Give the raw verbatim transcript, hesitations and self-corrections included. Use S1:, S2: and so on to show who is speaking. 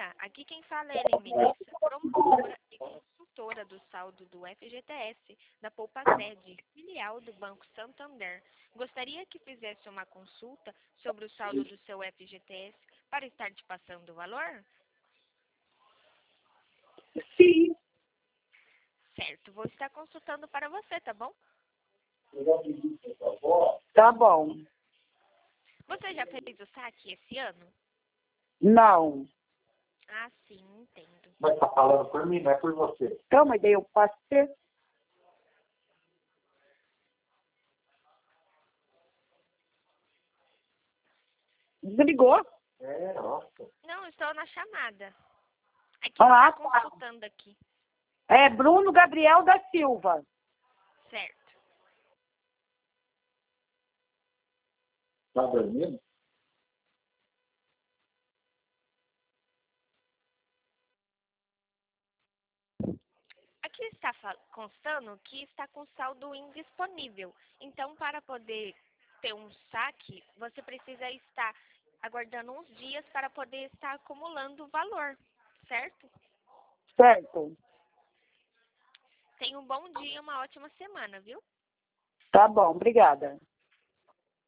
S1: dia. Aqui quem fala é Ellen Melissa, promotora e consultora do saldo do F G T S, da Poupa Sede, filial do Banco Santander. Gostaria que fizesse uma consulta sobre o saldo do seu F G T S para estar te passando o valor?
S2: Sim.
S1: Certo, vou estar consultando para você, tá bom?
S2: Tá bom.
S1: Você já fez o saque esse ano?
S2: Não.
S1: Ah, sim, entendo.
S3: Mas tá falando por mim, não é por você.
S2: Então, mas daí eu posso ter. Desligou?
S3: É, nossa.
S1: Não, estou na chamada. Aqui
S2: Ah,
S1: está
S2: tá.
S1: consultando aqui.
S2: É Bruno Gabriel da Silva.
S1: Certo.
S3: Tá dormindo?
S1: Aqui está fa- constando que está com saldo indisponível. Então, para poder ter um saque, você precisa estar aguardando uns dias para poder estar acumulando o valor, certo?
S2: Certo.
S1: Tenha um bom dia e uma ótima semana, viu?
S2: Tá bom, obrigada.